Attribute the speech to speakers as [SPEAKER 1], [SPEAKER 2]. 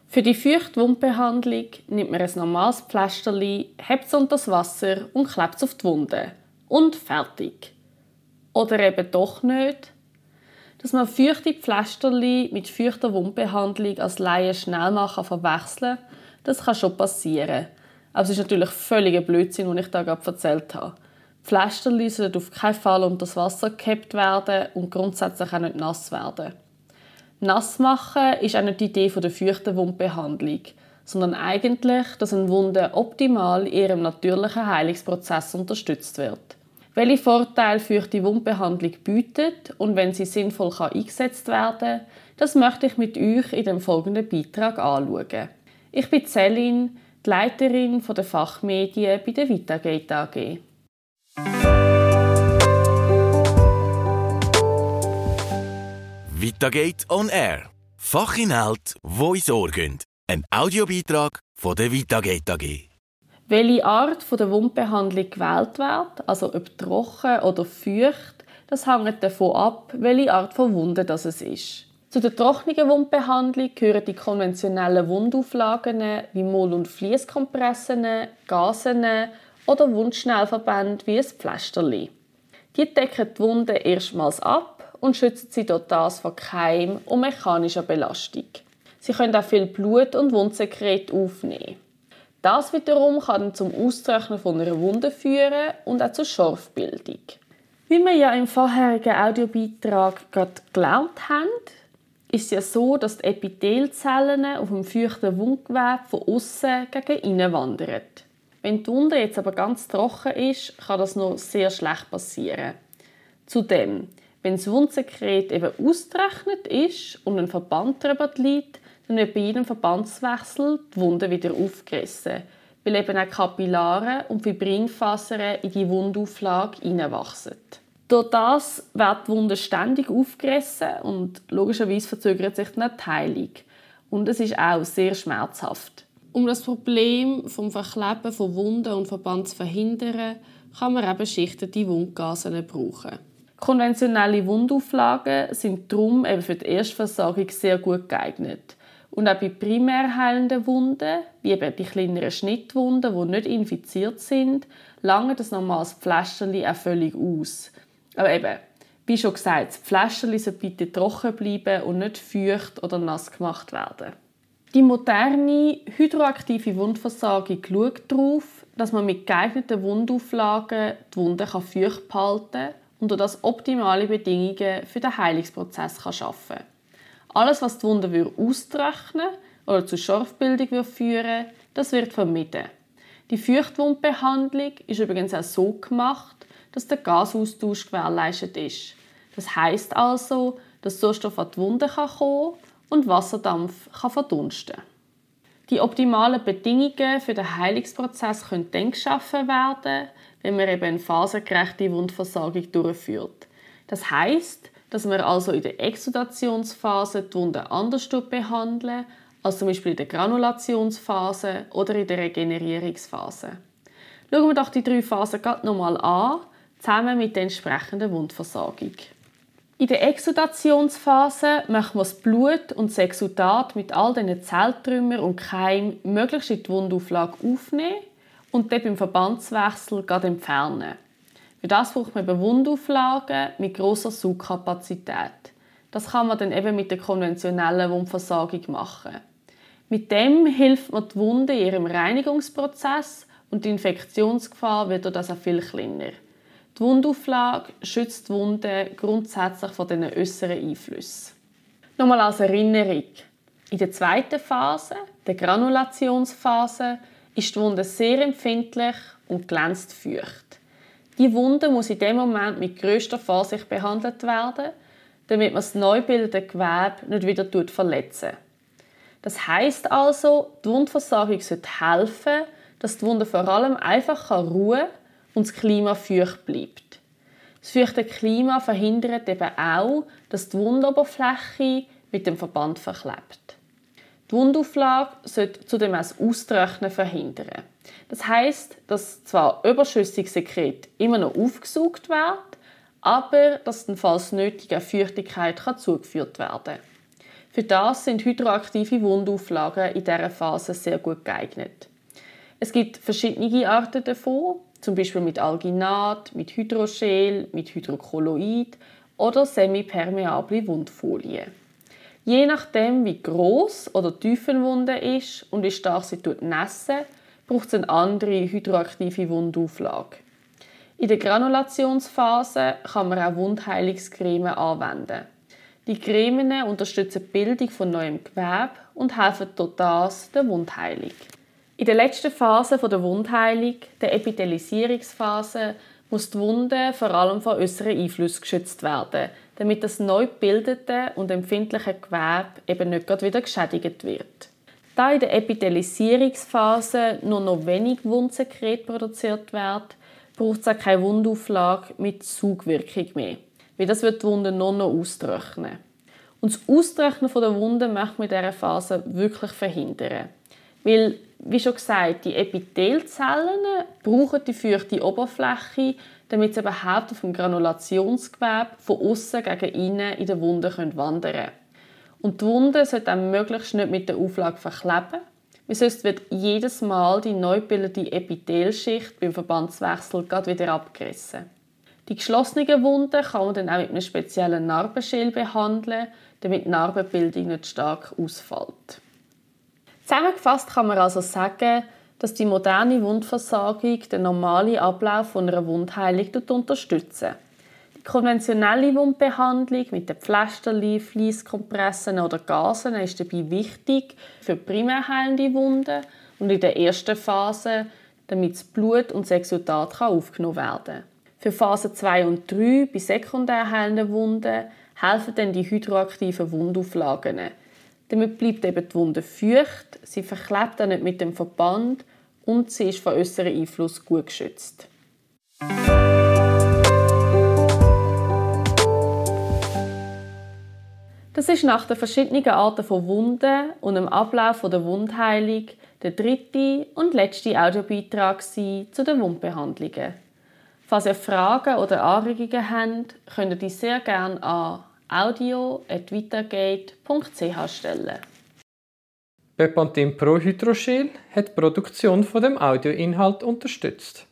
[SPEAKER 1] Für die Feuchtwundbehandlung nimmt man ein normales Pflasterli, hebt es unter das Wasser und klebt es auf die Wunde. Und fertig. Oder eben doch nicht. Dass man feuchte Pflasterli mit feuchter Wundbehandlung als Laie schnell mal verwechseln kann, das kann schon passieren. Aber es ist natürlich völliger Blödsinn, was ich da gerade erzählt habe. Pflasterli sollten auf keinen Fall unter das Wasser gehabt werden und grundsätzlich auch nicht nass werden. Nass machen ist auch nicht die Idee der feuchten Wundbehandlung, sondern eigentlich, dass eine Wunde optimal in ihrem natürlichen Heilungsprozess unterstützt wird. Welche Vorteile feuchte Wundbehandlung bietet und wenn sie sinnvoll eingesetzt werden kann, das möchte ich mit euch in dem folgenden Beitrag anschauen. Ich bin Céline, die Leiterin der Fachmedien bei der Vitagate AG.
[SPEAKER 2] Vitagate on Air. Fachinhalte, die ins Ohr gehen. Ein Audiobeitrag von der Vitagate AG.
[SPEAKER 1] Welche Art der Wundbehandlung gewählt wird, also ob trocken oder feucht, das hängt davon ab, welche Art von Wunde das es ist. Zu der trockenen Wundbehandlung gehören die konventionellen Wundauflagen wie Moll- und Fliesskompressen, Gasen oder Wundschnellverbände wie ein Pflasterli. Die decken die Wunde erstmals ab und schützen sie durch das vor Keim und mechanischer Belastung. Sie können auch viel Blut und Wundsekret aufnehmen. Das wiederum kann zum Austrocknen von einer Wunde führen und auch zur Schorfbildung. Wie wir ja im vorherigen Audiobeitrag gerade gelernt haben, ist es ja so, dass die Epithelzellen auf dem feuchten Wundgewebe von außen gegen innen wandern. Wenn die Wunde jetzt aber ganz trocken ist, kann das noch sehr schlecht passieren. Zudem, wenn das Wundsekret eben ausgetrocknet ist und ein Verband darüber liegt, dann wird bei jedem Verbandswechsel die Wunde wieder aufgerissen, weil eben auch Kapillare und Fibrinfasern in die Wundauflage hineinwachsen. Durch das wird die Wunde ständig aufgerissen und logischerweise verzögert sich dann die Heilung. Und es ist auch sehr schmerzhaft. Um das Problem vom Verkleben von Wunden und Verband zu verhindern, kann man eben schichtete Wundgasen brauchen. Konventionelle Wundauflagen sind darum eben für die Erstversorgung sehr gut geeignet. Und auch bei primär heilenden Wunden, wie eben die kleineren Schnittwunden, die nicht infiziert sind, lange das normales Pflasterli auch völlig aus. Aber eben, wie schon gesagt, das Pflasterli soll bitte trocken bleiben und nicht feucht oder nass gemacht werden. Die moderne, hydroaktive Wundversorgung schaut darauf, dass man mit geeigneten Wundauflagen die Wunde feucht behalten kann und durch das optimale Bedingungen für den Heilungsprozess schaffen kann. Alles, was die Wunde austrocknen oder zur Schorfbildung führen, das wird vermieden. Die Feuchtwundbehandlung ist übrigens auch so gemacht, dass der Gasaustausch gewährleistet ist. Das heisst also, dass Sauerstoff an die Wunde kommen und Wasserdampf verdunsten kann. Die optimalen Bedingungen für den Heilungsprozess können dann geschaffen werden, wenn man eben eine phasengerechte Wundversorgung durchführt. Das heisst, dass wir also in der Exudationsphase die Wunde anders behandeln, als zum Beispiel in der Granulationsphase oder in der Regenerierungsphase. Schauen wir doch die 3 Phasen nochmal an, zusammen mit der entsprechenden Wundversorgung. In der Exudationsphase möchten wir das Blut und das Exudat mit all diesen Zelltrümmern und Keimen möglichst in die Wundauflage aufnehmen und dann beim Verbandswechsel entfernen. Für das braucht man eben Wundauflagen mit grosser Saugkapazität. Das kann man dann eben mit der konventionellen Wundversorgung machen. Mit dem hilft man die Wunde in ihrem Reinigungsprozess und die Infektionsgefahr wird durch das auch viel kleiner. Die Wundauflage schützt die Wunde grundsätzlich vor diesen äußeren Einflüssen. Nochmal als Erinnerung. In der zweiten Phase, der Granulationsphase, ist die Wunde sehr empfindlich und glänzt feucht. Die Wunde muss in dem Moment mit grösster Vorsicht behandelt werden, damit man das neu bildende Gewebe nicht wieder verletzen. Das heisst also, die Wundversorgung sollte helfen, dass die Wunde vor allem einfach ruhen und das Klima feucht bleibt. Das feuchte Klima verhindert eben auch, dass die Wundoberfläche mit dem Verband verklebt. Die Wundauflage sollte zudem auch das Austrocknen verhindern. Das heisst, dass zwar überschüssiges Sekret immer noch aufgesaugt wird, aber dass dann falls nötig eine Feuchtigkeit zugeführt werden kann. Für das sind hydroaktive Wundauflagen in dieser Phase sehr gut geeignet. Es gibt verschiedene Arten davon, zum Beispiel mit Alginat, mit Hydrogel, mit Hydrocolloid oder semipermeable Wundfolie. Je nachdem, wie gross oder tief eine Wunde ist und wie stark sie nässen, braucht es eine andere hydroaktive Wundauflage. In der Granulationsphase kann man auch Wundheilungscremen anwenden. Die Cremen unterstützen die Bildung von neuem Gewebe und helfen durch das der Wundheilung. In der letzten Phase der Wundheilung, der Epithelisierungsphase, muss die Wunde vor allem von äußeren Einflüssen geschützt werden, damit das neu gebildete und empfindliche Gewebe eben nicht wieder geschädigt wird. Da in der Epithelisierungsphase nur noch wenig Wundsekret produziert wird, braucht es auch keine Wundauflage mit Saugwirkung mehr, weil das wird die Wunde nur noch austrocknen. Und das Austrocknen der Wunde möchte man in dieser Phase wirklich verhindern. Weil, wie schon gesagt, die Epithelzellen brauchen die feuchte Oberfläche, damit sie überhaupt auf dem Granulationsgewebe von außen gegen innen in der Wunde wandern können. Und die Wunde sollte dann möglichst nicht mit der Auflage verkleben, weil sonst wird jedes Mal die neu gebildete Epithelschicht beim Verbandswechsel wieder abgerissen. Die geschlossenen Wunden kann man dann auch mit einem speziellen Narbenschäl behandeln, damit die Narbenbildung nicht stark ausfällt. Zusammengefasst kann man also sagen, dass die moderne Wundversorgung den normalen Ablauf einer Wundheilung unterstützt. Die konventionelle Wundbehandlung mit den Pflasterli, Fleisskompressen oder Gasen ist dabei wichtig für primär heilende Wunden und in der ersten Phase, damit das Blut und das Exudat aufgenommen werden kann. Für Phase 2 und 3 bei sekundär heilenden Wunden helfen dann die hydroaktiven Wundauflagen. Damit bleibt eben die Wunde feucht, sie verklebt auch nicht mit dem Verband und sie ist von äußeren Einfluss gut geschützt. Das ist nach den verschiedenen Arten von Wunden und dem Ablauf der Wundheilung der dritte und letzte Audiobeitrag zu den Wundbehandlungen. Falls ihr Fragen oder Anregungen habt, könnt ihr die sehr gerne an audio@vitagate.ch stellen.
[SPEAKER 3] Bepanthen Pro Hydrogel hat die Produktion von dem Audioinhalt unterstützt.